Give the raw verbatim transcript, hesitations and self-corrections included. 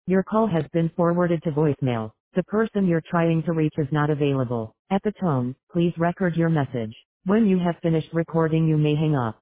Your call has been forwarded to voicemail. The person you're trying to reach is not available. At the tone, please record your message. When you have finished recording, you may hang up.